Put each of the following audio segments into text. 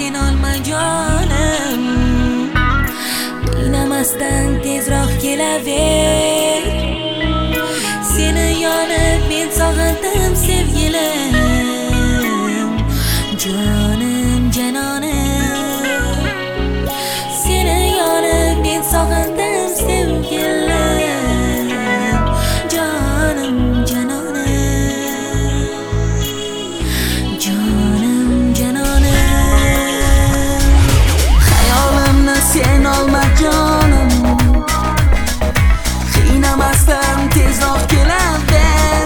sen olma jonim, qiynamasdan tezroq kelaver. Seni yonib men sog'indim sevgilim, jonim janonim. Seni yonib men sog'indim sevgilim, jonim janonim, jonim janonim. Hayolimni sen olma jonim, qiynamasdan tezroq kelaver.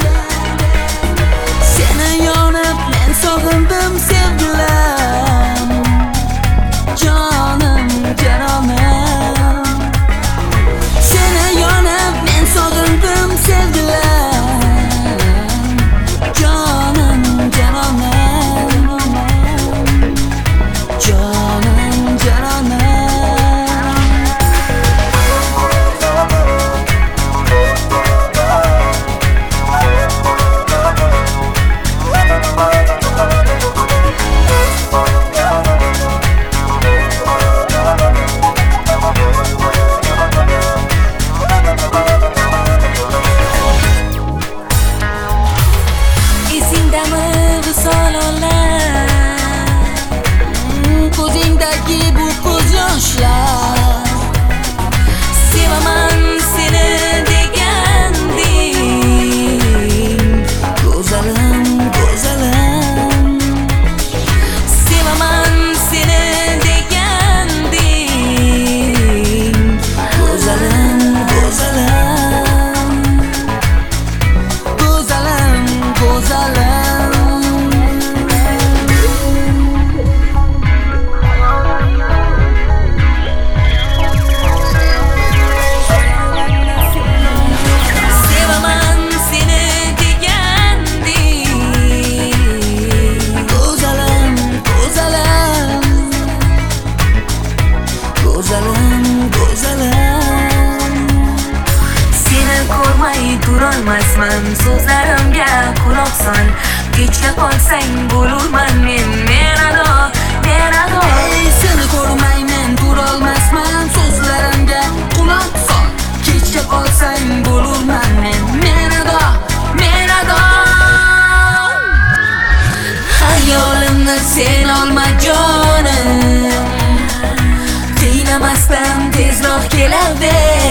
Seni yonib men sog'indim sevgilim, jonim janonim. Seni yonib men sog'indim sevgilim, jonim janonim, jonim janonim. Ko'zingdagi bu ko'z yoshlar, sevaman seni deganding, go'zalim go'zalim. Sevaman seni deganding, go'zalim go'zalim, go'zalim go'zalim. Seni ko'rmay turolmasman, so'zlarimga quloq sol. Kechga qolsang bo'lurman men ado, men ado. Seni ko'rmay men turolmasman, so'zlarimga quloq sol. Kechga qolsang bo'lurman men ado, men ado. Hayolimni sen olma jonim, qiynamasdan tezroq kelaver.